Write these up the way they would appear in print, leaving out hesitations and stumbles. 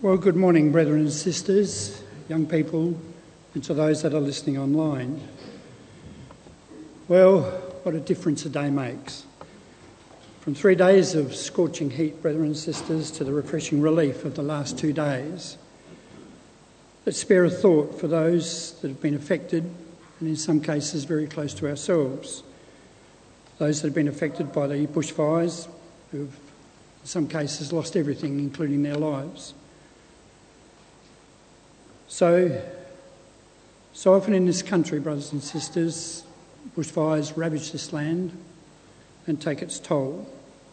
Well, good morning, brethren and sisters, young people, and to those that are listening online. Well, what a difference a day makes. From 3 days of scorching heat, brethren and sisters, to the refreshing relief of the last 2 days. Let's spare a thought for those that have been affected, and in some cases very close to ourselves. Those that have been affected by the bushfires, who have in some cases lost everything, including their lives. So often in this country, brothers and sisters, bushfires ravage this land and take its toll.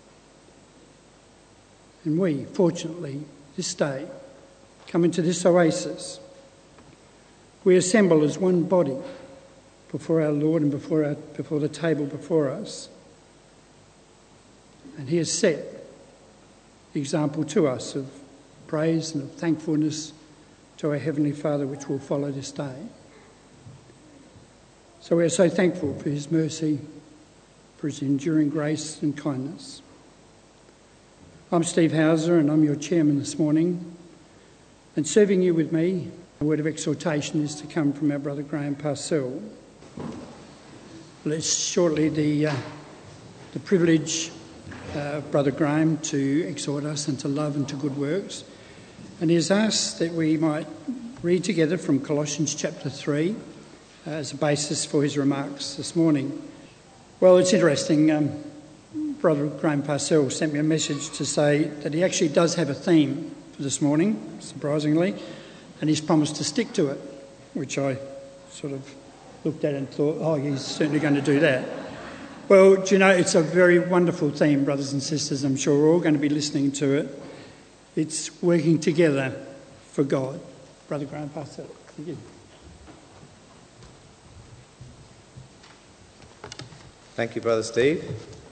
And we, fortunately, this day, come into this oasis. We assemble as one body before our Lord and before the table before us. And he has set the example to us of praise and of thankfulness to our Heavenly Father, which will follow this day. So we are so thankful for his mercy, for his enduring grace and kindness. I'm Steve Hauser and I'm your chairman this morning. And serving you with me, a word of exhortation is to come from our brother Graham Parcell. It's shortly the privilege of Brother Graham to exhort us into love and to good works. And he has asked that we might read together from Colossians chapter 3 as a basis for his remarks this morning. Well, it's interesting. Brother Graham Parcell sent me a message to say that he actually does have a theme for this morning, surprisingly, and he's promised to stick to it, which I sort of looked at and thought, oh, he's certainly going to do that. Well, do you know, it's a very wonderful theme, brothers and sisters. I'm sure we're all going to be listening to it. It's working together for God. Brother Graham Parcell. Thank you. Thank you, Brother Steve.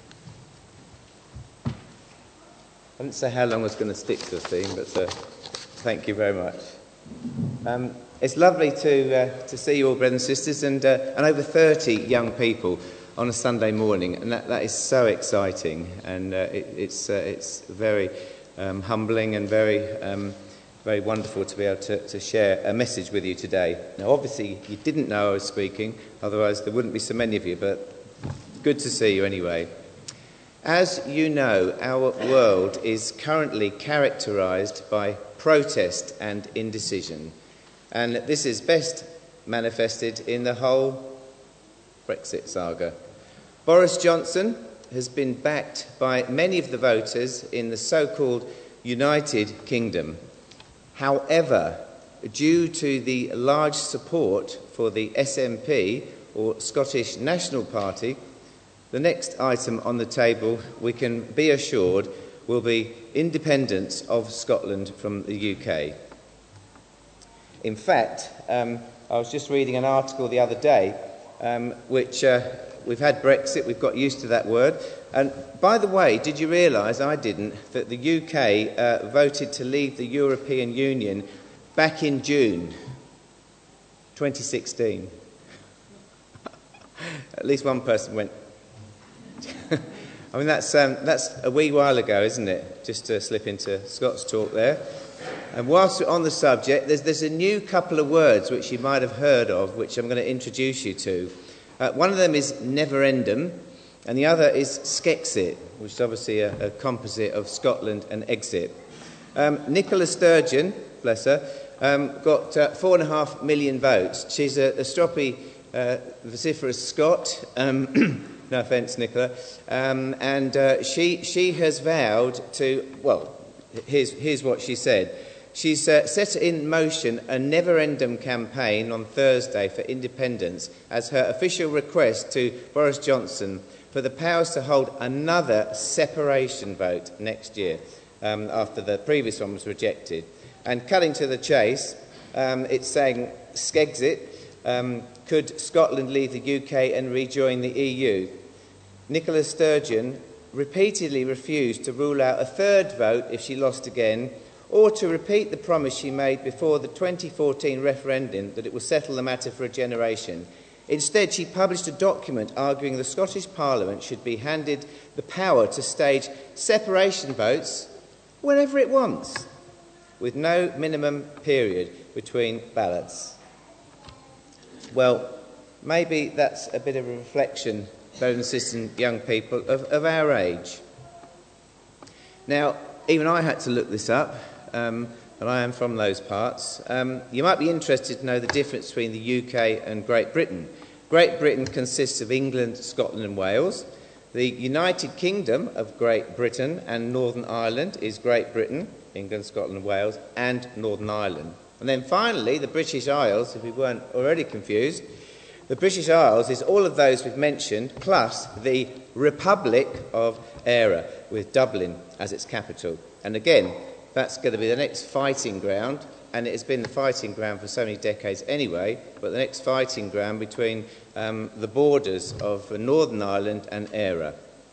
I didn't say how long I was going to stick to the theme, but thank you very much. It's lovely to see you all, brothers and sisters, and over 30 young people on a Sunday morning, and that is so exciting, and it's very humbling and very wonderful to be able to share a message with you today. Now, obviously, you didn't know I was speaking, otherwise there wouldn't be so many of you, but good to see you anyway. As you know, our world is currently characterised by protest and indecision, and this is best manifested in the whole Brexit saga. Boris Johnson has been backed by many of the voters in the so-called United Kingdom. However, due to the large support for the SNP, or Scottish National Party, the next item on the table, we can be assured, will be independence of Scotland from the UK. In fact, I was just reading an article the other day, which we've had Brexit, we've got used to that word. And by the way, did you realise, I didn't, that the UK voted to leave the European Union back in June 2016? At least one person went. I mean, that's a wee while ago, isn't it? Just to slip into Scots talk there. And whilst we're on the subject, there's a new couple of words which you might have heard of, which I'm going to introduce you to. One of them is neverendum, and the other is Skexit, which is obviously a composite of Scotland and exit. Nicola Sturgeon, bless her, got 4.5 million votes. She's a stroppy, vociferous Scot. No offence, Nicola. And she has vowed to, well, here's what she said. She's set in motion a neverendum campaign on Thursday for independence as her official request to Boris Johnson for the powers to hold another separation vote next year, after the previous one was rejected. And cutting to the chase, it's saying, Skexit, could Scotland leave the UK and rejoin the EU? Nicola Sturgeon repeatedly refused to rule out a third vote if she lost again, or to repeat the promise she made before the 2014 referendum that it will settle the matter for a generation. Instead, she published a document arguing the Scottish Parliament should be handed the power to stage separation votes whenever it wants. with no minimum period between ballots. Well, maybe that's a bit of a reflection, brothers and sisters and young people, of our age. Now, even I had to look this up, and I am from those parts. You might be interested to know the difference between the UK and Great Britain. Great Britain consists of England, Scotland and Wales. The United Kingdom of Great Britain and Northern Ireland is Great Britain, England, Scotland and Wales, and Northern Ireland. And then finally, the British Isles, if we weren't already confused, the British Isles is all of those we've mentioned, plus the Republic of Eire, with Dublin as its capital. And again, that's going to be the next fighting ground, and it has been the fighting ground for so many decades anyway, but the next fighting ground between the borders of Northern Ireland and Eire.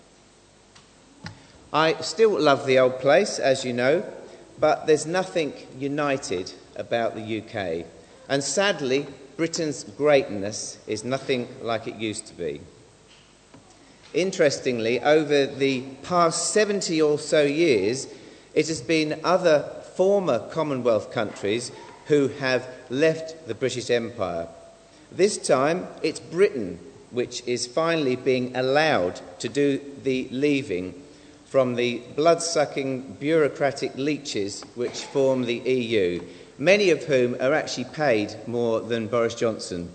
I still love the old place, as you know, but there's nothing united about the UK. And sadly, Britain's greatness is nothing like it used to be. Interestingly, over the past 70 or so years, it has been other former Commonwealth countries who have left the British Empire. This time, it's Britain which is finally being allowed to do the leaving from the blood-sucking bureaucratic leeches which form the EU, many of whom are actually paid more than Boris Johnson.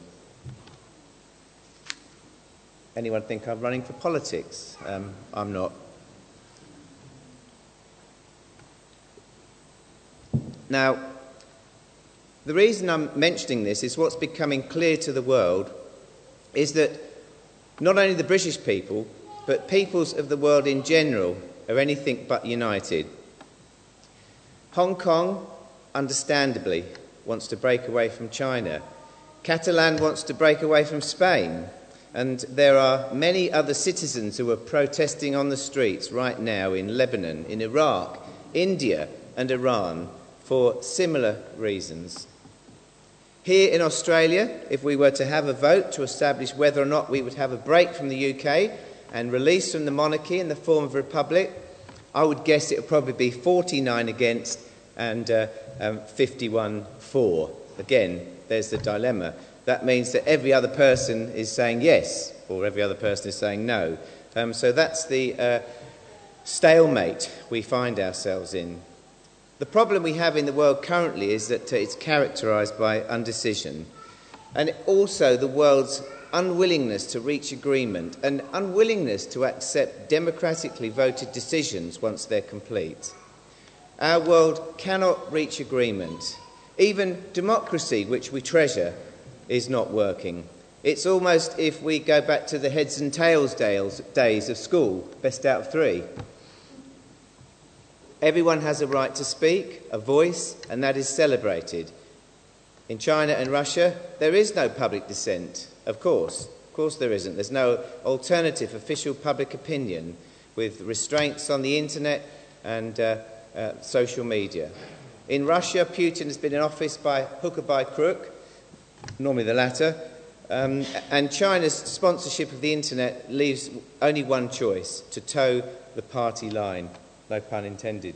Anyone think I'm running for politics? I'm not. Now, the reason I'm mentioning this is what's becoming clear to the world is that not only the British people, but peoples of the world in general are anything but united. Hong Kong, understandably, wants to break away from China. Catalan wants to break away from Spain. And there are many other citizens who are protesting on the streets right now in Lebanon, in Iraq, India and Iran for similar reasons. Here in Australia, if we were to have a vote to establish whether or not we would have a break from the UK and release from the monarchy in the form of a republic, I would guess it would probably be 49 against and 51 for. Again, there's the dilemma. That means that every other person is saying yes, or every other person is saying no. So that's the stalemate we find ourselves in. The problem we have in the world currently is that it's characterised by undecision, and also the world's unwillingness to reach agreement and unwillingness to accept democratically voted decisions once they're complete. Our world cannot reach agreement. Even democracy, which we treasure, is not working. It's almost if we go back to the heads and tails days of school, best out of three. Everyone has a right to speak, a voice, and that is celebrated. In China and Russia, there is no public dissent, of course. Of course there isn't. There's no alternative official public opinion with restraints on the internet and social media. In Russia, Putin has been in office by hook or by crook, normally the latter, and China's sponsorship of the internet leaves only one choice: to toe the party line. No pun intended.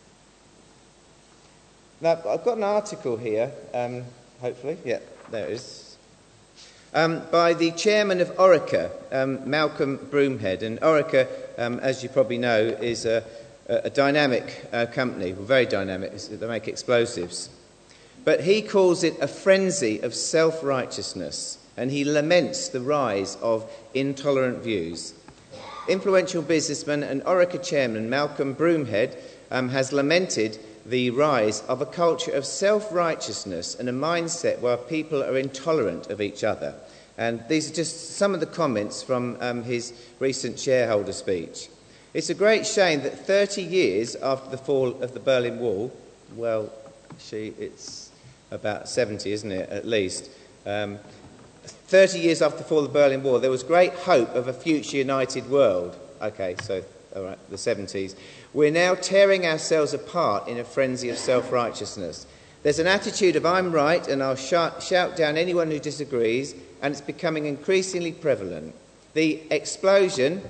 Now, I've got an article here, hopefully, yeah, there it is, by the chairman of Orica, Malcolm Broomhead. And Orica, as you probably know, is a dynamic company, very dynamic. They make explosives. But he calls it a frenzy of self-righteousness, and he laments the rise of intolerant views. Influential businessman and Orica chairman Malcolm Broomhead has lamented the rise of a culture of self-righteousness and a mindset where people are intolerant of each other. And these are just some of the comments from his recent shareholder speech. It's a great shame that 30 years after the fall of the Berlin Wall, well, it's about 70, isn't it, at least, 30 years after the fall of the Berlin Wall, there was great hope of a future united world. Okay, so, all right, the 70s. We're now tearing ourselves apart in a frenzy of self-righteousness. There's an attitude of I'm right and I'll shout down anyone who disagrees, and it's becoming increasingly prevalent. The explosion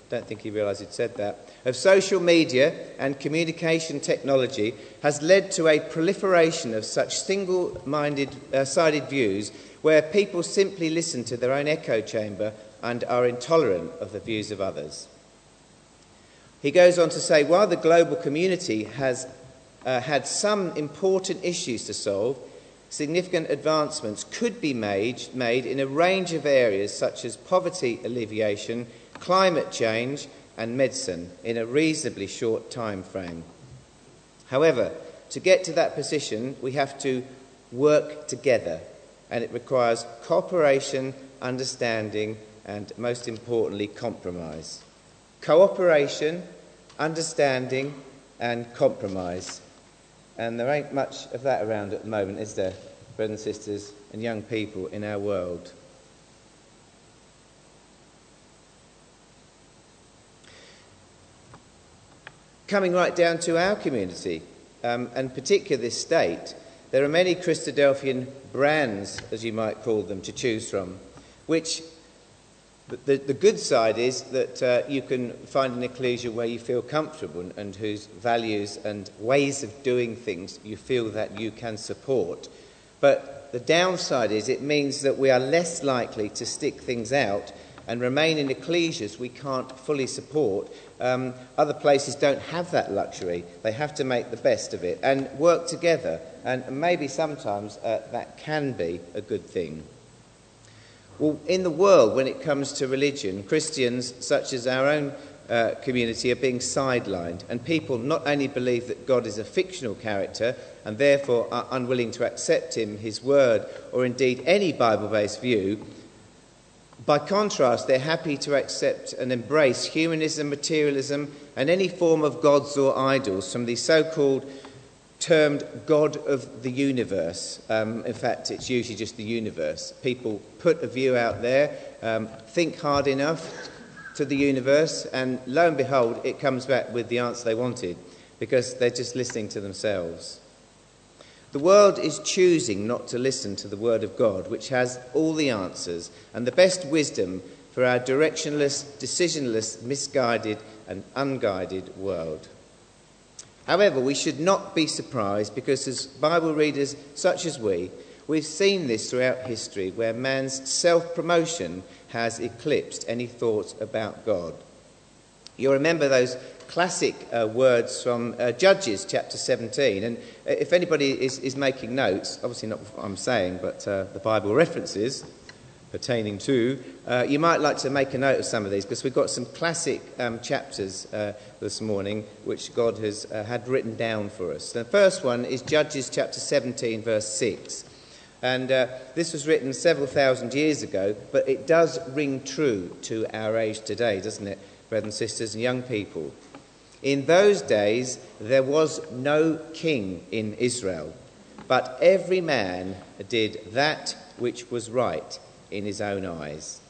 don't think he realised he'd said that, of social media and communication technology has led to a proliferation of such single-sided views where people simply listen to their own echo chamber and are intolerant of the views of others. He goes on to say, while the global community has had some important issues to solve, significant advancements could be made in a range of areas such as poverty alleviation, climate change and medicine in a reasonably short time frame. However, to get to that position, we have to work together, and it requires cooperation, understanding and, most importantly, compromise. Cooperation, understanding and compromise. And there ain't much of that around at the moment, is there, brothers and sisters and young people in our world? Coming right down to our community, and particularly this state, there are many Christadelphian brands, as you might call them, to choose from, which the good side is that you can find an ecclesia where you feel comfortable and whose values and ways of doing things you feel that you can support. But the downside is it means that we are less likely to stick things out and remain in ecclesias we can't fully support. Other places don't have that luxury. They have to make the best of it and work together. And maybe sometimes that can be a good thing. Well, in the world, when it comes to religion, Christians, such as our own community, are being sidelined. And people not only believe that God is a fictional character and therefore are unwilling to accept him, his word, or indeed any Bible-based view. By contrast, they're happy to accept and embrace humanism, materialism, and any form of gods or idols from the so-called termed God of the universe. In fact, it's usually just the universe. People put a view out there, think hard enough to the universe, and lo and behold, it comes back with the answer they wanted, because they're just listening to themselves. The world is choosing not to listen to the word of God, which has all the answers and the best wisdom for our directionless, decisionless, misguided and unguided world. However, we should not be surprised, because as Bible readers such as we've seen this throughout history, where man's self-promotion has eclipsed any thought about God. You'll remember those classic words from Judges chapter 17. And if anybody is making notes, obviously not what I'm saying, but the Bible references pertaining to, you might like to make a note of some of these, because we've got some classic chapters this morning which God has had written down for us. The first one is Judges chapter 17, verse 6. And this was written several thousand years ago, but it does ring true to our age today, doesn't it, brothers and sisters and young people? In those days there was no king in Israel, but every man did that which was right in his own eyes.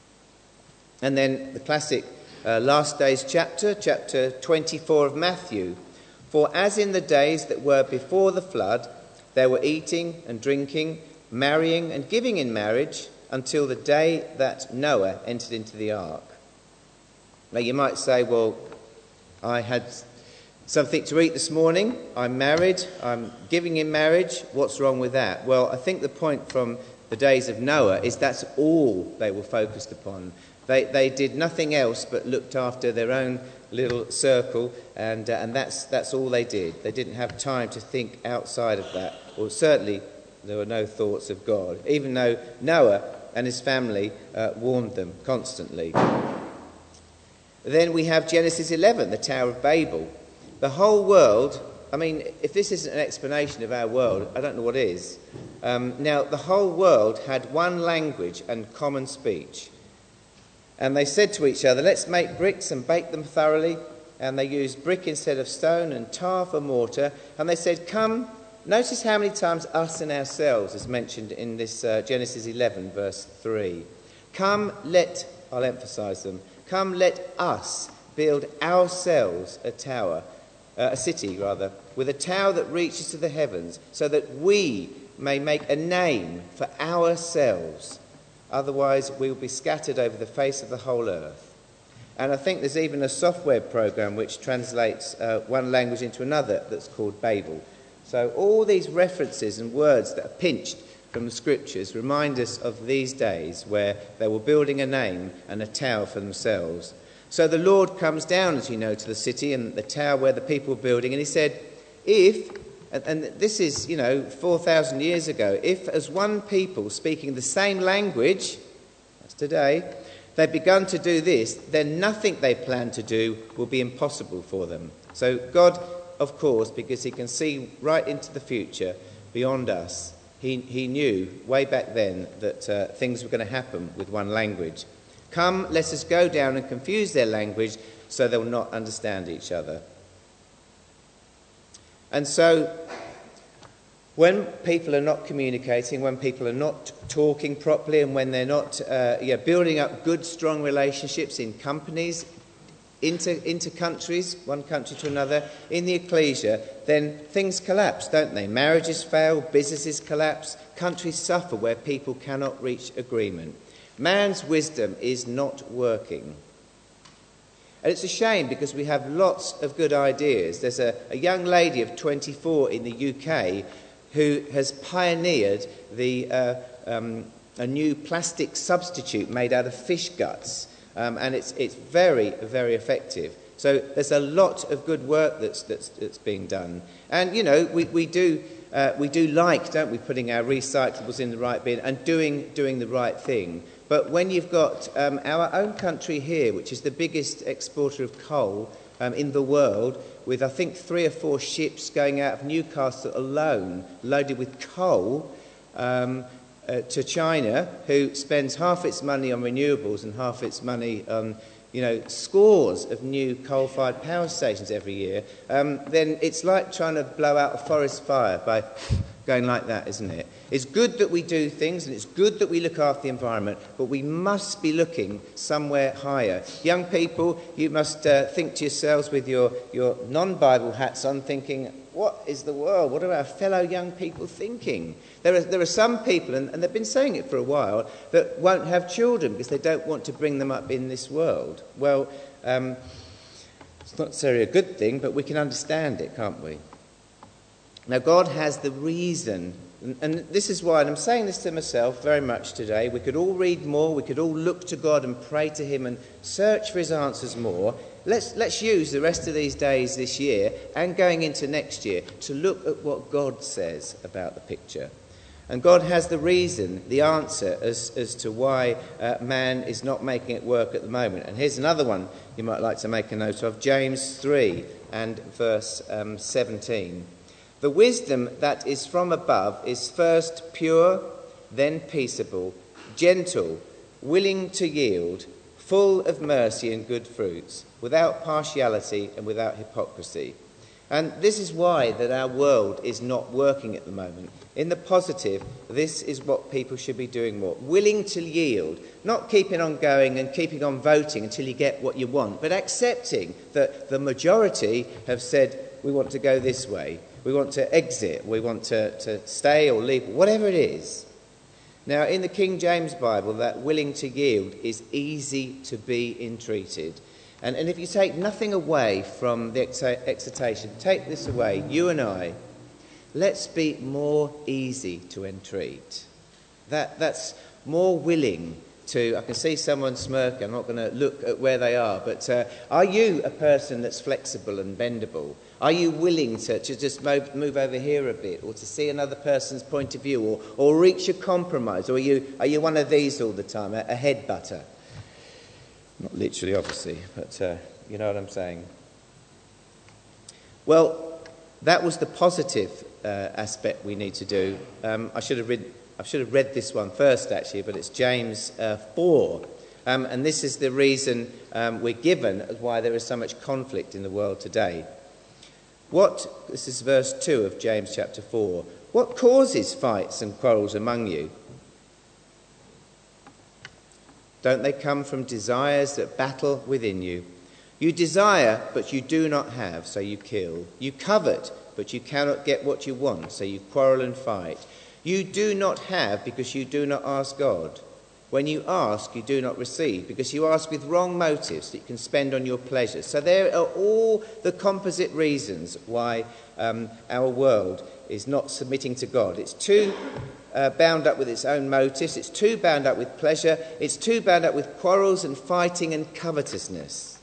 And then the classic last days chapter 24 of Matthew. For as in the days that were before the flood, they were eating and drinking, marrying and giving in marriage until the day that Noah entered into the ark. Now you might say, well, I had something to eat this morning, I'm married, I'm giving in marriage, what's wrong with that? Well, I think the point from the days of Noah is that's all they were focused upon. They did nothing else but looked after their own little circle, and that's all they did. They didn't have time to think outside of that, or certainly there were no thoughts of God, even though Noah and his family warned them constantly. Then we have Genesis 11, the Tower of Babel. The whole world, I mean, if this isn't an explanation of our world, I don't know what is. Now, the whole world had one language and common speech. And they said to each other, let's make bricks and bake them thoroughly. And they used brick instead of stone and tar for mortar. And they said, come, notice how many times us and ourselves is mentioned in this Genesis 11, verse 3. Come, I'll emphasise them. Come, let us build ourselves a city, with a tower that reaches to the heavens, so that we may make a name for ourselves. Otherwise, we will be scattered over the face of the whole earth. And I think there's even a software program which translates one language into another that's called Babel. So all these references and words that are pinched from the scriptures remind us of these days where they were building a name and a tower for themselves. So the Lord comes down, as you know, to the city and the tower where the people were building, and he said, if, and this is, 4,000 years ago, if as one people speaking the same language as today, they've begun to do this, then nothing they plan to do will be impossible for them. So God, of course, because he can see right into the future beyond us, he knew way back then that things were going to happen with one language. Come, let us go down and confuse their language so they'll not understand each other. And so when people are not communicating, when people are not talking properly, and when they're not building up good, strong relationships in companies, into countries, one country to another, in the ecclesia, then things collapse, don't they? Marriages fail, businesses collapse, countries suffer where people cannot reach agreement. Man's wisdom is not working. And it's a shame because we have lots of good ideas. There's a young lady of 24 in the UK who has pioneered a new plastic substitute made out of fish guts. And it's very, very effective. So there's a lot of good work that's being done. And, we do like, don't we, putting our recyclables in the right bin and doing the right thing. But when you've got our own country here, which is the biggest exporter of coal in the world, with I think 3 or 4 ships going out of Newcastle alone, loaded with coal, to China, who spends half its money on renewables and half its money on, scores of new coal-fired power stations every year, then it's like trying to blow out a forest fire by going like that, isn't it? It's good that we do things and it's good that we look after the environment, but we must be looking somewhere higher. Young people, you must think to yourselves with your non-Bible hats on, thinking, what is the world? What are our fellow young people thinking? There are some people, and they've been saying it for a while, that won't have children because they don't want to bring them up in this world. Well, it's not necessarily a good thing, but we can understand it, can't we? Now, God has the reason, and this is why, and I'm saying this to myself very much today, we could all read more, we could all look to God and pray to him and search for his answers more. Let's use the rest of these days this year and going into next year to look at what God says about the picture. And God has the reason, the answer as to why man is not making it work at the moment. And here's another one you might like to make a note of, James 3 and verse 17. The wisdom that is from above is first pure, then peaceable, gentle, willing to yield, full of mercy and good fruits, without partiality and without hypocrisy. And this is why that our world is not working at the moment. In the positive, this is what people should be doing more. Willing to yield, not keeping on going and keeping on voting until you get what you want, but accepting that the majority have said, we want to go this way. We want to exit, we want to stay or leave, whatever it is. Now, in the King James Bible, that willing to yield is easy to be entreated. And if you take nothing away from the exhortation, take this away, you and I, let's be more easy to entreat. That's more willing to, I can see someone smirking, I'm not going to look at where they are, but are you a person that's flexible and bendable? Are you willing to just move over here a bit, or to see another person's point of view, or reach a compromise? Or are you one of these all the time, a headbutter? Not literally, obviously, but you know what I'm saying. Well, that was the positive aspect we need to do. I should have read this one first, actually, but it's James 4. And this is the reason we're given as why there is so much conflict in the world today. This is verse 2 of James chapter 4. What causes fights and quarrels among you? Don't they come from desires that battle within you? You desire, but you do not have, so you kill. You covet, but you cannot get what you want, so you quarrel and fight. You do not have because you do not ask God. When you ask, you do not receive, because you ask with wrong motives that you can spend on your pleasures. So there are all the composite reasons why our world is not submitting to God. It's too bound up with its own motives. It's too bound up with pleasure. It's too bound up with quarrels and fighting and covetousness.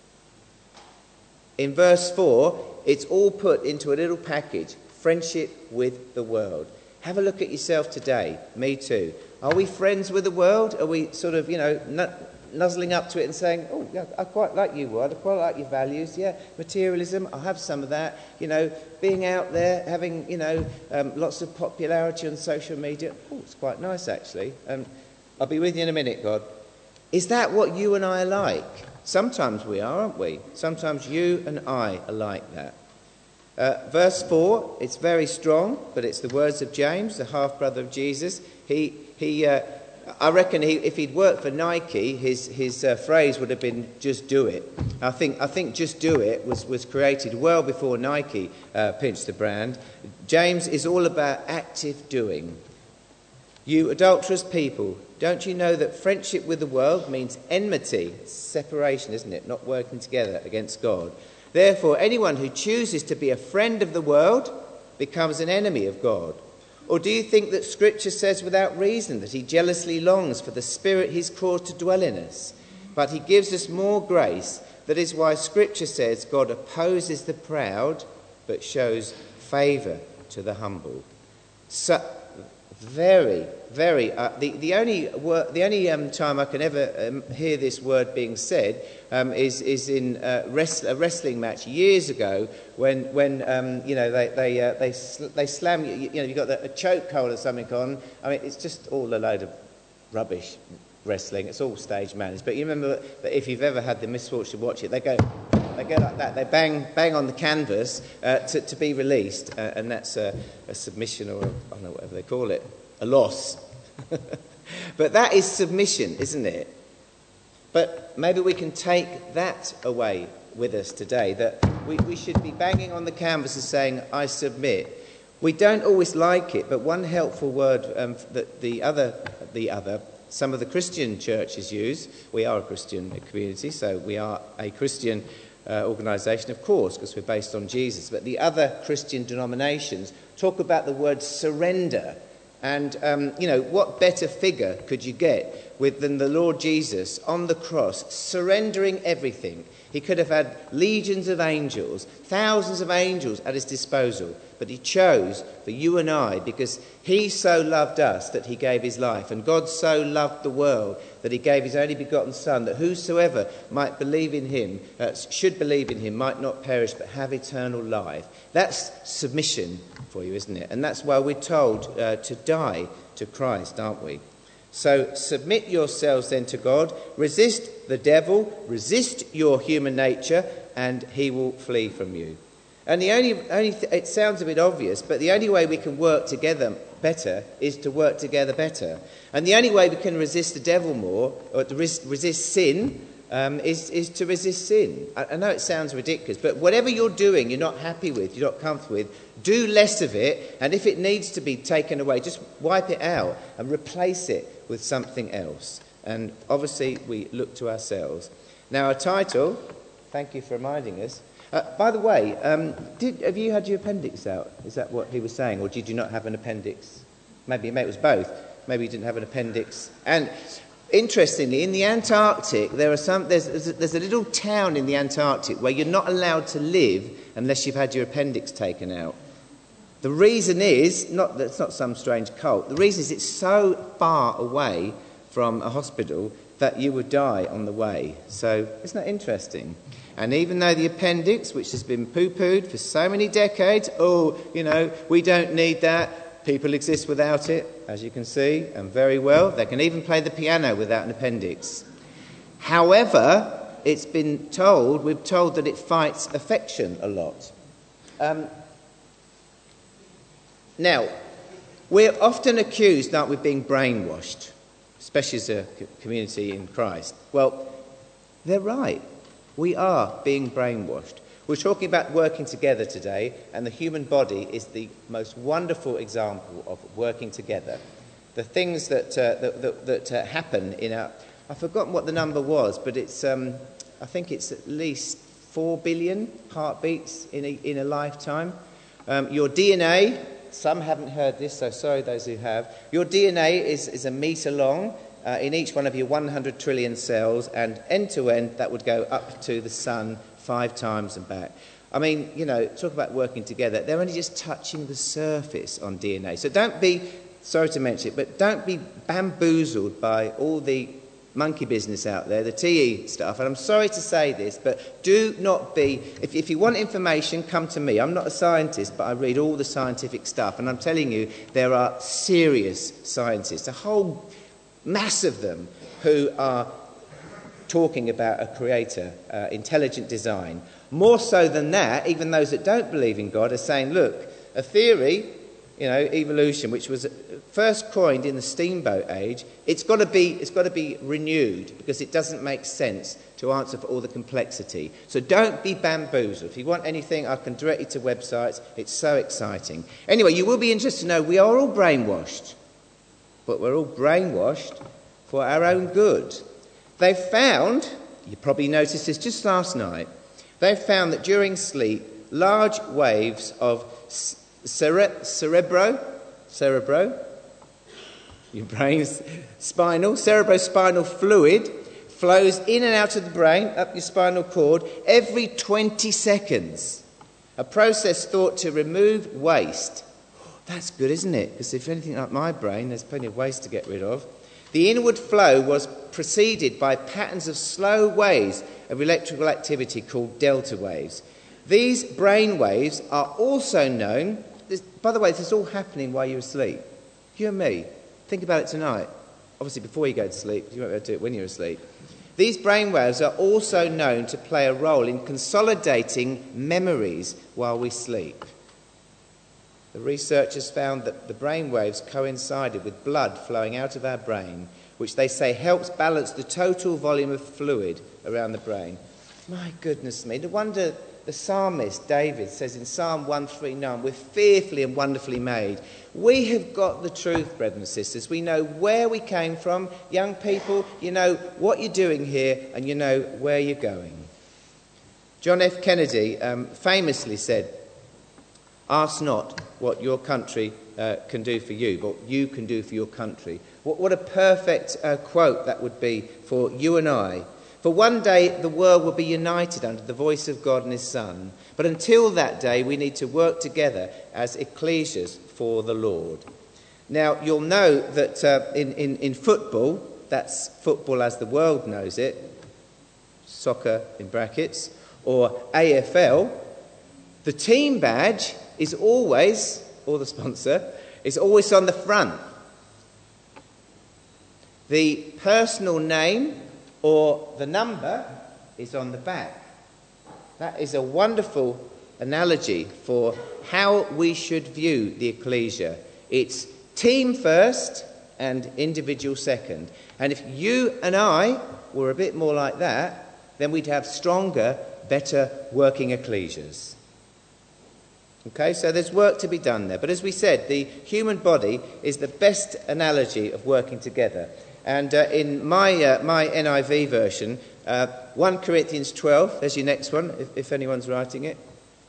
In verse 4, it's all put into a little package, friendship with the world. Have a look at yourself today. Me too. Are we friends with the world? Are we sort of, nuzzling up to it and saying, oh, yeah, I quite like you, world. I quite like your values. Yeah, materialism, I'll have some of that. Being out there, having, lots of popularity on social media. Oh, it's quite nice, actually. I'll be with you in a minute, God. Is that what you and I are like? Sometimes we are, aren't we? Sometimes you and I are like that. Verse 4, it's very strong, but it's the words of James, the half-brother of Jesus. I reckon if he'd worked for Nike, his phrase would have been, just do it. I think just do it was created well before Nike pinched the brand. James is all about active doing. You adulterous people, don't you know that friendship with the world means enmity, separation, isn't it? Not working together against God. Therefore, anyone who chooses to be a friend of the world becomes an enemy of God. Or do you think that Scripture says without reason that he jealously longs for the Spirit he's caused to dwell in us? But he gives us more grace. That is why Scripture says God opposes the proud but shows favour to the humble. So, very, very. The only time I can ever hear this word being said is in a wrestling match years ago when they slam you. You've got a choke hold or something on. I mean, it's just all a load of rubbish. Wrestling. It's all stage managed. But you remember that if you've ever had the misfortune to watch it, they go like that. They bang on the canvas to be released, and that's a submission, or I don't know, whatever they call it, a loss. But that is submission, isn't it? But maybe we can take that away with us today, that we should be banging on the canvas and saying, I submit. We don't always like it, but one helpful word that some of the Christian churches use. We are a Christian community, so we are a Christian organisation, of course, because we're based on Jesus. But the other Christian denominations talk about the word surrender. And, what better figure could you get than the Lord Jesus on the cross, surrendering everything? He could have had legions of angels, thousands of angels at his disposal, but he chose for you and I because he so loved us that he gave his life, and God so loved the world that he gave his only begotten Son, that whosoever might believe in him, should believe in him, might not perish but have eternal life. That's submission for you, isn't it? And that's why we're told to die to Christ, aren't we? So submit yourselves then to God, resist the devil, resist your human nature, and he will flee from you. And the only it sounds a bit obvious, but the only way we can work together better is to work together better. And the only way we can resist the devil more, or to resist sin, is to resist sin. I know it sounds ridiculous, but whatever you're doing, you're not happy with, you're not comfortable with, do less of it, and if it needs to be taken away, just wipe it out and replace it with something else. And obviously we look to ourselves. Now our title, thank you for reminding us. By the way, have you had your appendix out? Is that what he was saying, or did you not have an appendix? Maybe it was both. Maybe you didn't have an appendix. And interestingly, in the Antarctic, there's a little town in the Antarctic where you're not allowed to live unless you've had your appendix taken out. The reason is, it's not some strange cult, the reason is it's so far away from a hospital that you would die on the way. So isn't that interesting? And even though the appendix, which has been poo-pooed for so many decades, we don't need that, people exist without it, as you can see, and very well. They can even play the piano without an appendix. However, we're told that it fights affection a lot. Now, we're often accused, aren't we, of being brainwashed, especially as a community in Christ. Well, they're right. We are being brainwashed. We're talking about working together today, and the human body is the most wonderful example of working together. the things that happen in our... I've forgotten what the number was, but it's I think it's at least 4 billion heartbeats in a lifetime. Your DNA, some haven't heard this, so sorry those who have. Your DNA is a metre long in each one of your 100 trillion cells, and end to end that would go up to the sun 5 times and back. I mean, talk about working together. They're only just touching the surface on DNA. So don't be, sorry to mention it, but don't be bamboozled by all the monkey business out there, the TE stuff. And I'm sorry to say this, but do not be... If you want information, come to me. I'm not a scientist, but I read all the scientific stuff. And I'm telling you, there are serious scientists, a whole mass of them, who are talking about a creator, intelligent design. More so than that, even those that don't believe in God are saying, look, a theory, evolution, which was first coined in the steamboat age, it's got to be renewed because it doesn't make sense to answer for all the complexity. So don't be bamboozled. If you want anything, I can direct you to websites. It's so exciting. Anyway, you will be interested to know we are all brainwashed, but we're all brainwashed for our own good. They found, you probably noticed this just last night, they found that during sleep, large waves of cerebro, your brain's cerebrospinal fluid flows in and out of the brain, up your spinal cord, every 20 seconds. A process thought to remove waste. That's good, isn't it? Because if anything like my brain, there's plenty of waste to get rid of. The inward flow was preceded by patterns of slow waves of electrical activity called delta waves. These brain waves are also known... By the way, this is all happening while you're asleep. You and me. Think about it tonight. Obviously, before you go to sleep, you won't be able to do it when you're asleep. These brain waves are also known to play a role in consolidating memories while we sleep. The researchers found that the brain waves coincided with blood flowing out of our brain, which they say helps balance the total volume of fluid around the brain. My goodness me, no wonder the psalmist David says in Psalm 139, we're fearfully and wonderfully made. We have got the truth, brethren and sisters. We know where we came from. Young people, you know what you're doing here and you know where you're going. John F. Kennedy famously said, ask not what your country can do for you, but you can do for your country. What a perfect quote that would be for you and I. For one day the world will be united under the voice of God and his Son. But until that day we need to work together as ecclesias for the Lord. Now you'll know that in football, that's football as the world knows it, soccer in brackets, or AFL, the team badge is always, or the sponsor, is always on the front. The personal name or the number is on the back. That is a wonderful analogy for how we should view the ecclesia. It's team first and individual second. And if you and I were a bit more like that, then we'd have stronger, better working ecclesias. Okay, so there's work to be done there. But as we said, the human body is the best analogy of working together. And in my NIV version, 1 Corinthians 12, there's your next one, if anyone's writing it.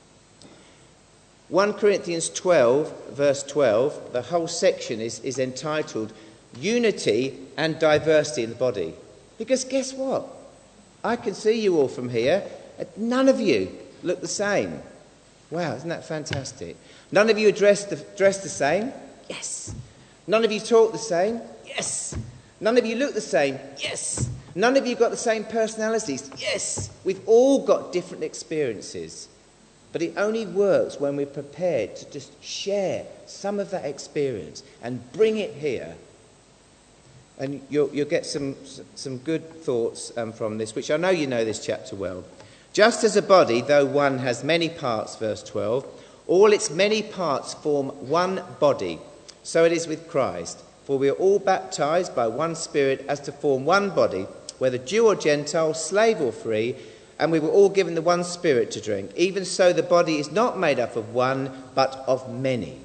1 Corinthians 12, verse 12, the whole section is entitled Unity and Diversity in the Body. Because guess what? I can see you all from here. None of you look the same. Wow, isn't that fantastic? None of you are dressed the same? Yes. None of you talk the same? Yes. None of you look the same? Yes. None of you got the same personalities? Yes. We've all got different experiences. But it only works when we're prepared to just share some of that experience and bring it here. And you'll get some good thoughts from this, which I know you know this chapter well. Just as a body, though one has many parts, verse 12, all its many parts form one body. So it is with Christ. For we are all baptized by one Spirit as to form one body, whether Jew or Gentile, slave or free, and we were all given the one Spirit to drink. Even so, the body is not made up of one, but of many.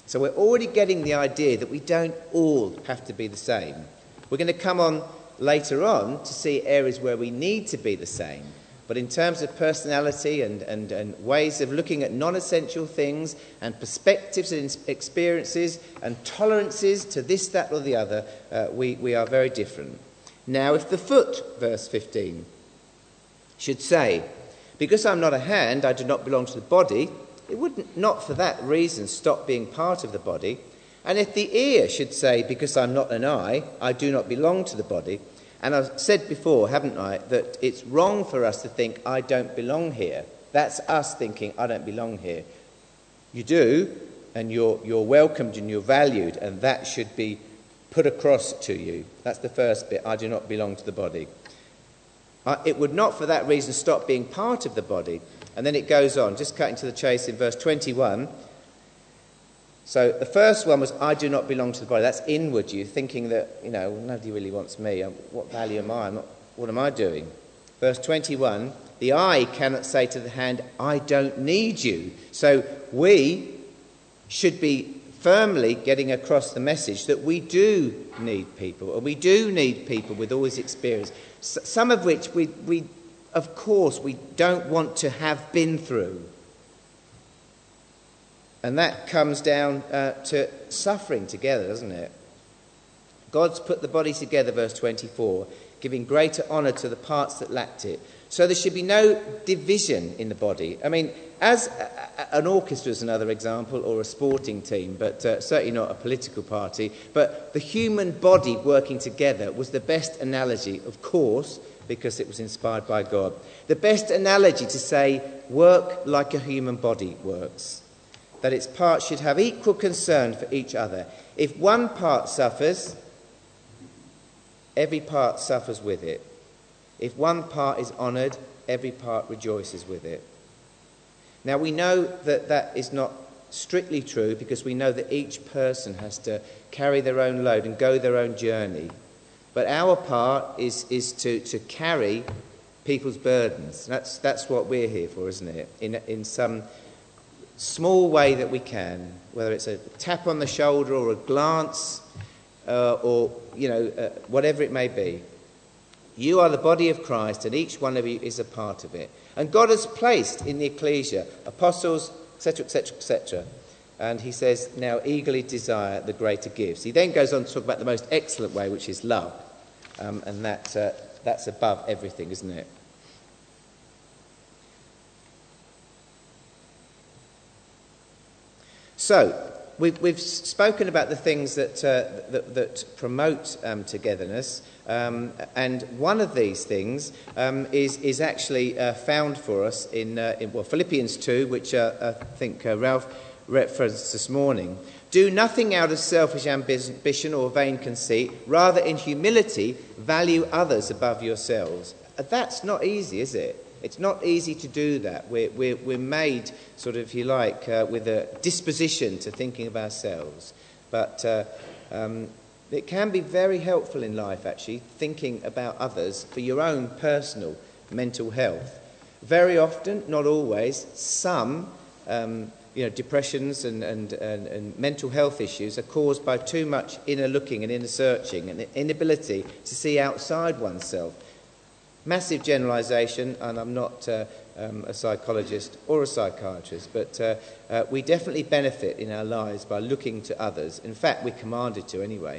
So we're already getting the idea that we don't all have to be the same. We're going to come on later on to see areas where we need to be the same. But in terms of personality and ways of looking at non-essential things and perspectives and experiences and tolerances to this, that or the other, we are very different. Now, if the foot, verse 15, should say, because I'm not a hand, I do not belong to the body, it would not for that reason stop being part of the body. And if the ear should say, because I'm not an eye, I do not belong to the body. And I've said before, haven't I, that it's wrong for us to think, I don't belong here. That's us thinking, I don't belong here. You do, and you're welcomed and you're valued, and that should be put across to you. That's the first bit, I do not belong to the body. It would not for that reason stop being part of the body. And then it goes on, just cutting to the chase in verse 21. So the first one was, I do not belong to the body. That's inward, you thinking that, nobody really wants me. What value am I? What am I doing? Verse 21, the eye cannot say to the hand, I don't need you. So we should be firmly getting across the message that we do need people, and we do need people with all this experience, some of which we of course, we don't want to have been through. And that comes down to suffering together, doesn't it? God's put the body together, verse 24, giving greater honour to the parts that lacked it. So there should be no division in the body. I mean, as an orchestra is another example, or a sporting team, but certainly not a political party. But the human body working together was the best analogy, of course, because it was inspired by God. The best analogy to say, work like a human body works. That its parts should have equal concern for each other. If one part suffers, every part suffers with it. If one part is honoured, every part rejoices with it. Now we know that that is not strictly true, because we know that each person has to carry their own load and go their own journey. But our part is to carry people's burdens. That's what we're here for, isn't it? In some small way that we can, whether it's a tap on the shoulder or a glance or whatever it may be. You are the body of Christ, and each one of you is a part of it. And God has placed in the ecclesia apostles, etc., etc., etc. And he says, now eagerly desire the greater gifts. He then goes on to talk about the most excellent way, which is love. And that's above everything, isn't it? So, we've spoken about the things that promote togetherness, and one of these things is actually found for us in Philippians 2, which I think Ralph referenced this morning. Do nothing out of selfish ambition or vain conceit, rather in humility value others above yourselves. That's not easy, is it? It's not easy to do that. We're made, sort of, if you like, with a disposition to thinking of ourselves. But it can be very helpful in life, actually, thinking about others for your own personal mental health. Very often, not always, some depressions and mental health issues are caused by too much inner looking and inner searching and inability to see outside oneself. Massive generalisation, and I'm not a psychologist or a psychiatrist, but we definitely benefit in our lives by looking to others. In fact, we're commanded to anyway.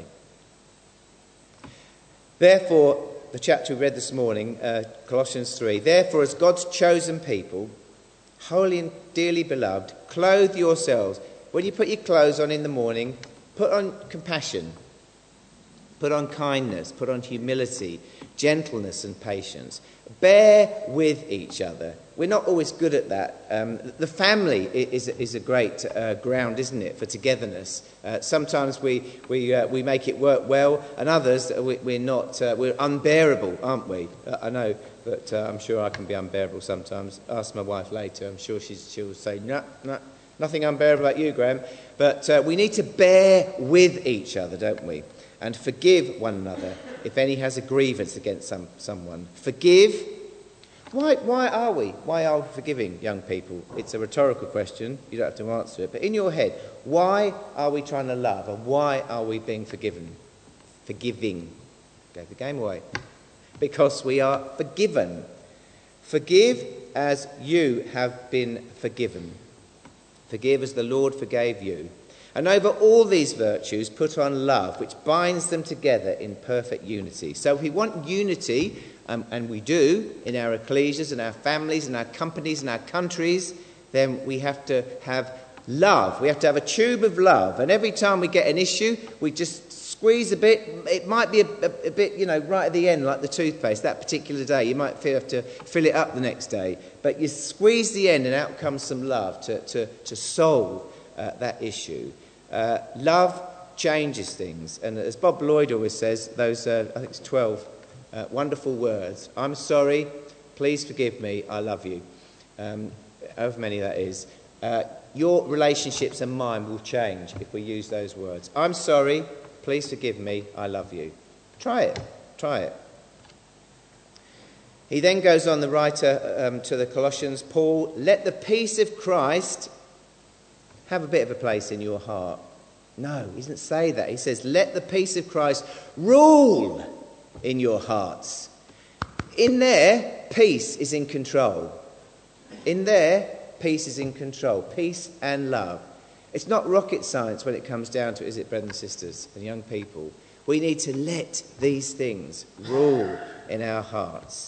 Therefore, the chapter we read this morning, Colossians 3, therefore as God's chosen people, holy and dearly beloved, clothe yourselves. When you put your clothes on in the morning, put on compassion, put on kindness, put on humility, gentleness and patience. Bear with each other. We're not always good at that. The family is a great ground, isn't it, for togetherness. Sometimes we make it work well, and others we're not. We're unbearable, aren't we? I know, but I'm sure I can be unbearable sometimes. Ask my wife later. I'm sure she'll say, no, nothing unbearable about you, Graham. But we need to bear with each other, don't we? And forgive one another if any has a grievance against someone. Forgive Why are we? Why are we forgiving, young people? It's a rhetorical question. You don't have to answer it. But in your head, why are we trying to love? And why are we being forgiven? Forgiving. Gave the game away. Because we are forgiven. Forgive as you have been forgiven. Forgive as the Lord forgave you. And over all these virtues, put on love, which binds them together in perfect unity. So if we want unity, and we do in our ecclesias and our families and our companies and our countries, then we have to have love. We have to have a tube of love. And every time we get an issue, we just squeeze a bit. It might be a bit, right at the end, like the toothpaste, that particular day. You might have to fill it up the next day. But you squeeze the end and out comes some love to solve that issue. Love changes things. And as Bob Lloyd always says, those, I think it's 12 wonderful words. I'm sorry, please forgive me, I love you. However many that is. Your relationships and mine will change if we use those words. I'm sorry, please forgive me, I love you. Try it. He then goes on, the writer to the Colossians, Paul, let the peace of Christ have a bit of a place in your heart. No, he doesn't say that. He says, let the peace of Christ rule in your hearts. In there, peace is in control. In there, peace is in control. Peace and love. It's not rocket science when it comes down to it, is it, brothers and sisters and young people? We need to let these things rule in our hearts.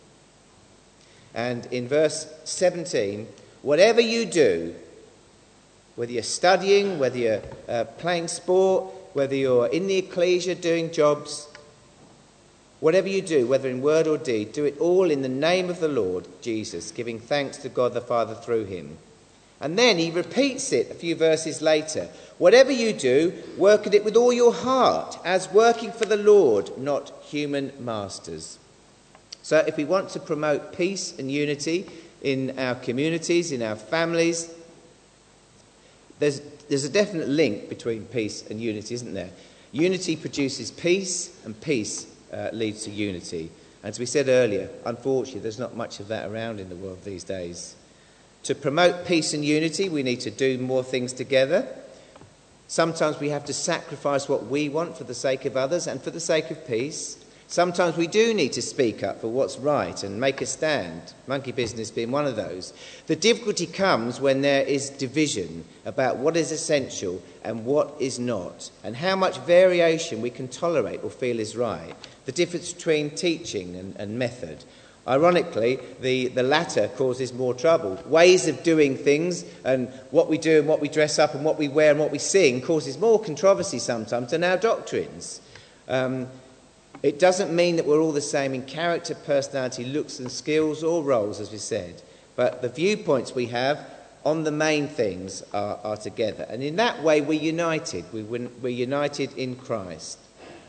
And in verse 17, whatever you do, whether you're studying, whether you're playing sport, whether you're in the ecclesia doing jobs, whatever you do, whether in word or deed, do it all in the name of the Lord Jesus, giving thanks to God the Father through him. And then he repeats it a few verses later. Whatever you do, work at it with all your heart, as working for the Lord, not human masters. So if we want to promote peace and unity in our communities, in our families, there's a definite link between peace and unity, isn't there? Unity produces peace, and peace leads to unity. And as we said earlier, unfortunately, there's not much of that around in the world these days. To promote peace and unity, we need to do more things together. Sometimes we have to sacrifice what we want for the sake of others and for the sake of peace. Sometimes we do need to speak up for what's right and make a stand, monkey business being one of those. The difficulty comes when there is division about what is essential and what is not, and how much variation we can tolerate or feel is right. The difference between teaching and method. Ironically, the latter causes more trouble. Ways of doing things and what we do and what we dress up and what we wear and what we sing causes more controversy sometimes than our doctrines. It doesn't mean that we're all the same in character, personality, looks and skills or roles, as we said. But the viewpoints we have on the main things are together. And in that way, we're united. We're united in Christ.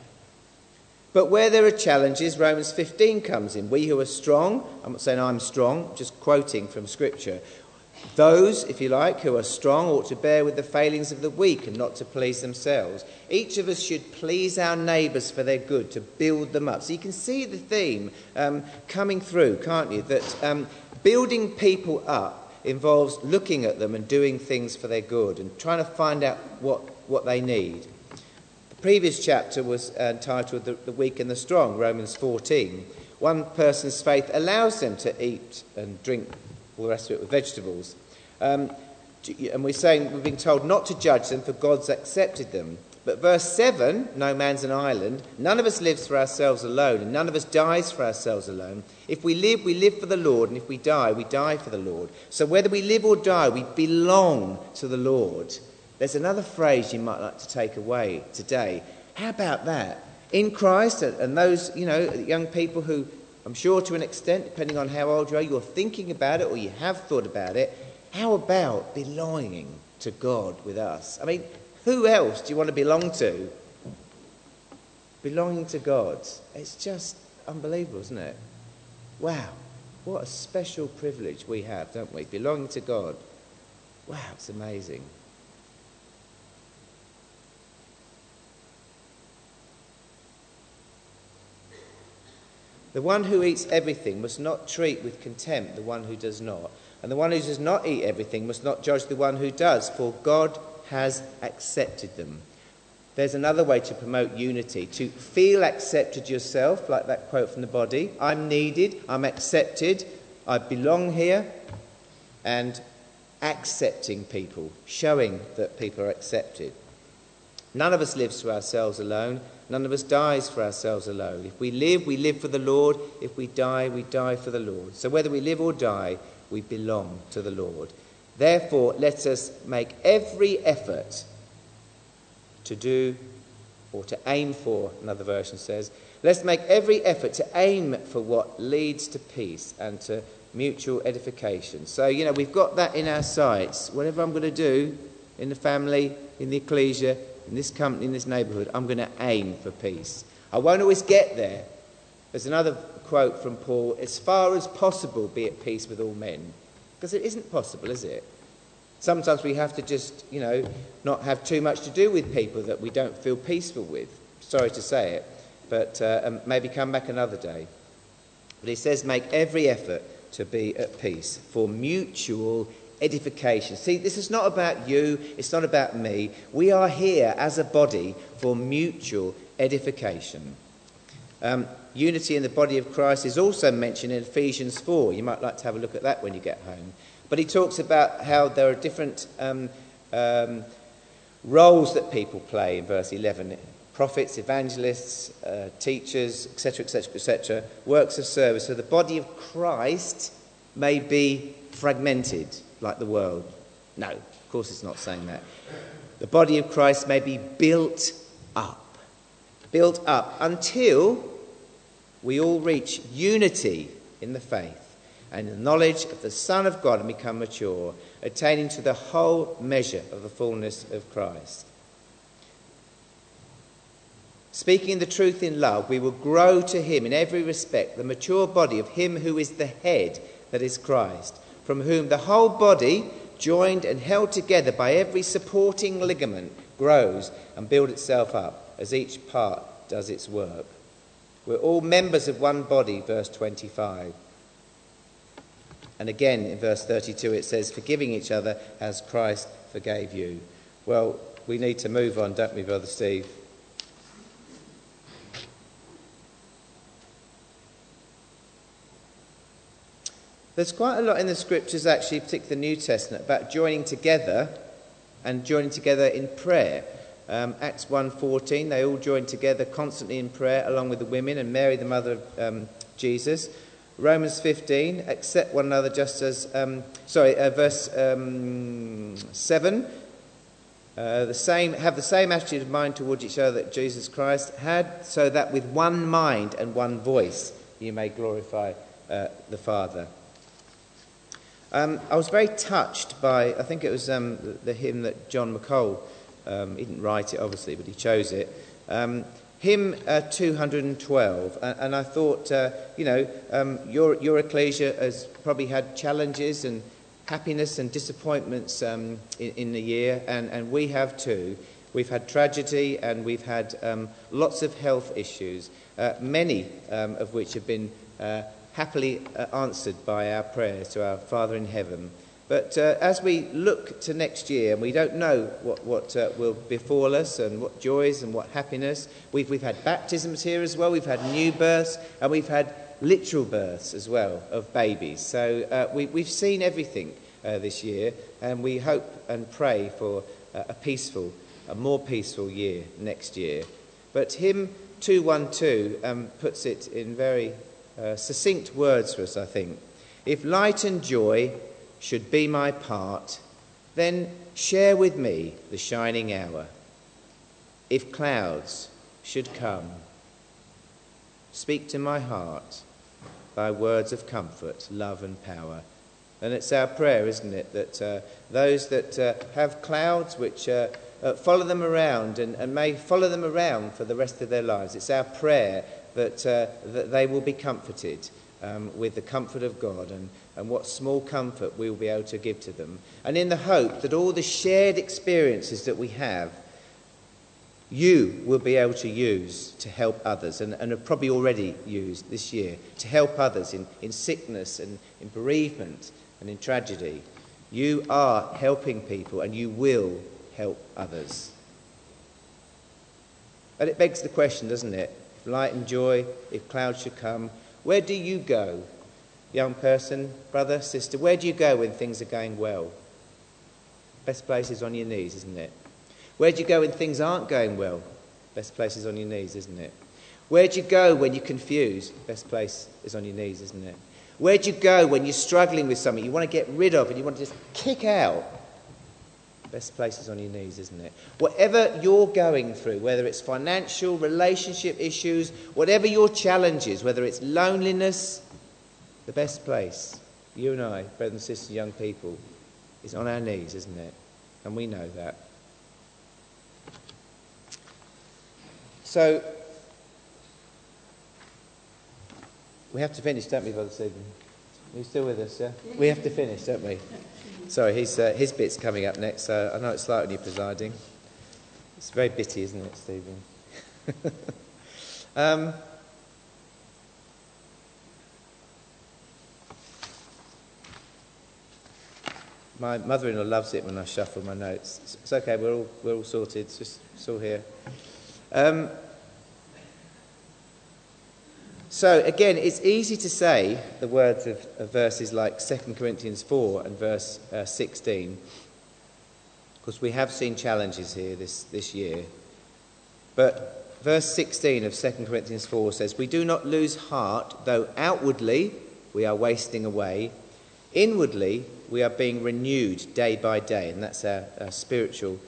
But where there are challenges, Romans 15 comes in. We who are strong, I'm not saying I'm strong, just quoting from Scripture. Those, if you like, who are strong ought to bear with the failings of the weak and not to please themselves. Each of us should please our neighbours for their good, to build them up. So you can see the theme coming through, can't you? That building people up involves looking at them and doing things for their good and trying to find out what they need. The previous chapter was entitled The Weak and the Strong, Romans 14. One person's faith allows them to eat and drink all the rest of it with vegetables. And we've been told not to judge them, for God's accepted them. But verse 7, no man's an island. None of us lives for ourselves alone, and none of us dies for ourselves alone. If we live for the Lord, and if we die for the Lord. So whether we live or die, we belong to the Lord. There's another phrase you might like to take away today. How about that? In Christ, and those, young people who, I'm sure to an extent, depending on how old you are, you're thinking about it or you have thought about it. How about belonging to God with us? I mean, who else do you want to belong to? Belonging to God. It's just unbelievable, isn't it? Wow, what a special privilege we have, don't we? Belonging to God. Wow, it's amazing. The one who eats everything must not treat with contempt the one who does not. And the one who does not eat everything must not judge the one who does, for God has accepted them. There's another way to promote unity, to feel accepted yourself, like that quote from the body. I'm needed, I'm accepted, I belong here, and accepting people, showing that people are accepted. None of us lives for ourselves alone. None of us dies for ourselves alone. If we live for the Lord. If we die for the Lord. So whether we live or die, we belong to the Lord. Therefore, let us make every effort to do, or to aim for, another version says, let's make every effort to aim for what leads to peace and to mutual edification. So, we've got that in our sights. Whatever I'm going to do in the family, in the ecclesia, in this company, in this neighbourhood, I'm going to aim for peace. I won't always get there. There's another quote from Paul, as far as possible be at peace with all men. Because it isn't possible, is it? Sometimes we have to just, not have too much to do with people that we don't feel peaceful with. Sorry to say it, but maybe come back another day. But he says, make every effort to be at peace for mutual edification. See, this is not about you, it's not about me. We are here as a body for mutual edification. Unity in the body of Christ is also mentioned in Ephesians 4. You might like to have a look at that when you get home. But he talks about how there are different roles that people play in verse 11. Prophets, evangelists, teachers, etc., etc., etc., works of service. So the body of Christ may be fragmented like the world. No, of course it's not saying that. The body of Christ may be built up until we all reach unity in the faith and the knowledge of the Son of God and become mature, attaining to the whole measure of the fullness of Christ. Speaking the truth in love, we will grow to him in every respect, the mature body of him who is the head, that is Christ, from whom the whole body, joined and held together by every supporting ligament, grows and builds itself up as each part does its work. We're all members of one body, verse 25. And again in verse 32 it says, forgiving each other as Christ forgave you. Well, we need to move on, don't we, Brother Steve? There's quite a lot in the scriptures, actually, particularly the New Testament, about joining together and joining together in prayer. Acts 1:14, they all joined together constantly in prayer along with the women and Mary, the mother of Jesus. Romans 15, accept one another just as... verse 7. Have the same attitude of mind towards each other that Jesus Christ had, so that with one mind and one voice you may glorify the Father. I was very touched by, I think it was the hymn that John McCall, he didn't write it obviously, but he chose it, hymn 212, and I thought, your ecclesia has probably had challenges and happiness and disappointments in the year, and we have too. We've had tragedy and we've had lots of health issues, many of which have been happily answered by our prayers to our Father in heaven. But as we look to next year, and we don't know what will befall us and what joys and what happiness. We've had baptisms here as well. We've had new births and we've had literal births as well of babies. So we've seen everything this year, and we hope and pray for a more peaceful year next year. But hymn 212 puts it in very succinct words for us, I think. If light and joy should be my part, then share with me the shining hour. If clouds should come, speak to my heart thy words of comfort, love and power. And it's our prayer, isn't it, that those that have clouds which follow them around and may follow them around for the rest of their lives, it's our prayer that they will be comforted with the comfort of God, and what small comfort we will be able to give to them. And in the hope that all the shared experiences that we have you will be able to use to help others, and have probably already used this year, to help others in sickness and in bereavement and in tragedy. You are helping people, and you will help others. And it begs the question, doesn't it? If light and joy, if clouds should come, where do you go? Young person, brother, sister, where do you go when things are going well? Best place is on your knees, isn't it? Where do you go when things aren't going well? Best place is on your knees, isn't it? Where do you go when you're confused? Best place is on your knees, isn't it? Where do you go when you're struggling with something you want to get rid of and you want to just kick out? Best place is on your knees, isn't it? Whatever you're going through, whether it's financial, relationship issues, whatever your challenges, whether it's loneliness, the best place, you and I, brothers and sisters, young people, is on our knees, isn't it? And we know that. So, we have to finish, don't we, Brother Stephen? Are you still with us, yeah? We have to finish, don't we? Sorry, his bit's coming up next, so I know it's slightly presiding. It's very bitty, isn't it, Stephen? My mother-in-law loves it when I shuffle my notes. It's okay, we're all sorted. It's all here. So again, it's easy to say the words of verses like 2 Corinthians 4 and verse 16, because we have seen challenges here this year. But verse 16 of 2 Corinthians 4 says, "We do not lose heart, though outwardly we are wasting away. Inwardly we are being renewed day by day." And that's our spiritual,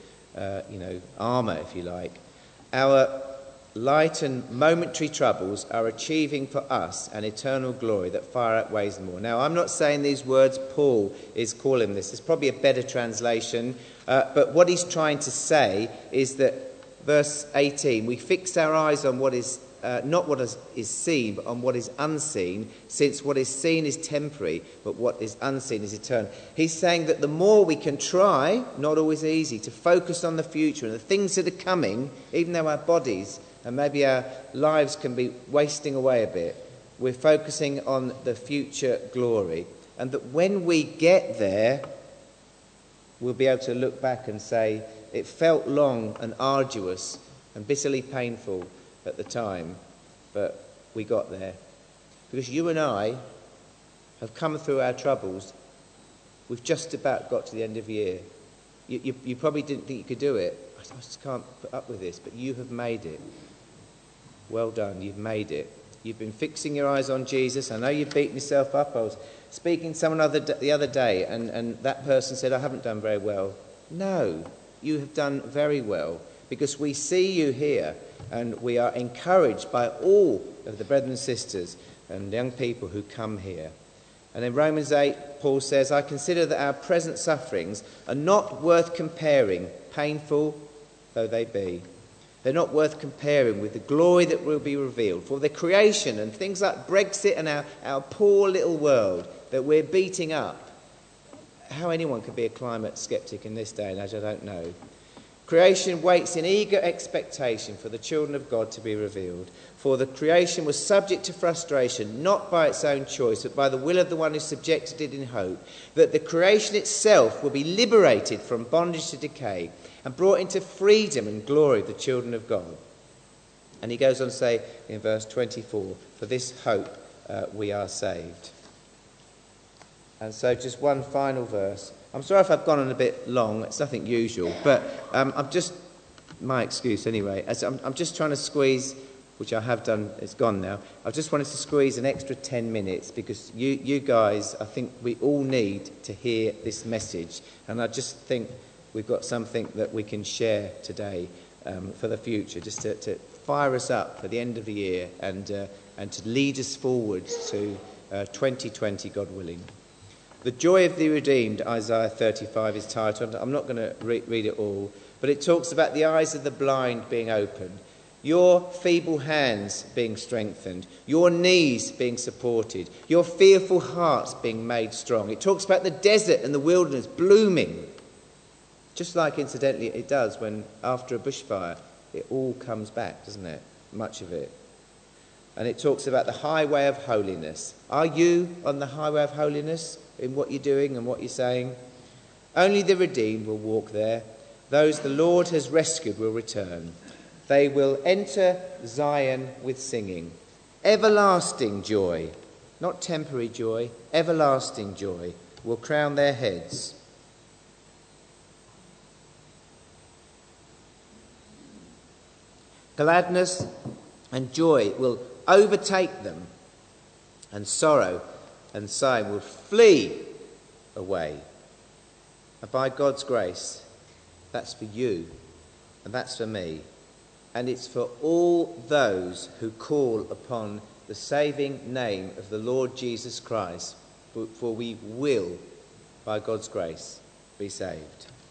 armour, if you like. Our light and momentary troubles are achieving for us an eternal glory that far outweighs them all. Now, I'm not saying these words Paul is calling this. There's probably a better translation. But what he's trying to say is that, verse 18, we fix our eyes on what is not what is seen, but on what is unseen, since what is seen is temporary, but what is unseen is eternal. He's saying that the more we can try, not always easy, to focus on the future and the things that are coming, even though our bodies and maybe our lives can be wasting away a bit, we're focusing on the future glory. And that when we get there, we'll be able to look back and say, it felt long and arduous and bitterly painful at the time, but we got there. Because you and I have come through our troubles. We've just about got to the end of the year. You probably didn't think you could do it. I just can't put up with this, but you have made it. Well done, you've made it. You've been fixing your eyes on Jesus. I know you've beaten yourself up. I was speaking to someone the other day, and that person said, I haven't done very well. No, you have done very well, because we see you here, and we are encouraged by all of the brethren and sisters and young people who come here. And in Romans 8, Paul says, I consider that our present sufferings are not worth comparing, painful though they be. They're not worth comparing with the glory that will be revealed. For the creation and things like Brexit and our poor little world that we're beating up. How anyone could be a climate sceptic in this day and age, I don't know. Creation waits in eager expectation for the children of God to be revealed. For the creation was subject to frustration, not by its own choice, but by the will of the one who subjected it in hope, that the creation itself will be liberated from bondage to decay and brought into freedom and glory of the children of God. And he goes on to say in verse 24, for this hope we are saved. And so just one final verse. I'm sorry if I've gone on a bit long. It's nothing usual. But I'm just, my excuse anyway, as I'm just trying to squeeze, which I have done, it's gone now. I just wanted to squeeze an extra 10 minutes because you guys, I think we all need to hear this message. And I just think we've got something that we can share today for the future, just to fire us up for the end of the year and to lead us forward to 2020, God willing. The Joy of the Redeemed, Isaiah 35 is titled. I'm not going to read it all, but it talks about the eyes of the blind being opened, your feeble hands being strengthened, your knees being supported, your fearful hearts being made strong. It talks about the desert and the wilderness blooming, just like, incidentally, it does when, after a bushfire, it all comes back, doesn't it? Much of it. And it talks about the highway of holiness. Are you on the highway of holiness in what you're doing and what you're saying? Only the redeemed will walk there. Those the Lord has rescued will return. They will enter Zion with singing. Everlasting joy, not temporary joy, everlasting joy will crown their heads. Gladness and joy will overtake them, and sorrow and sighing will flee away. And by God's grace, that's for you, and that's for me, and it's for all those who call upon the saving name of the Lord Jesus Christ, for we will, by God's grace, be saved.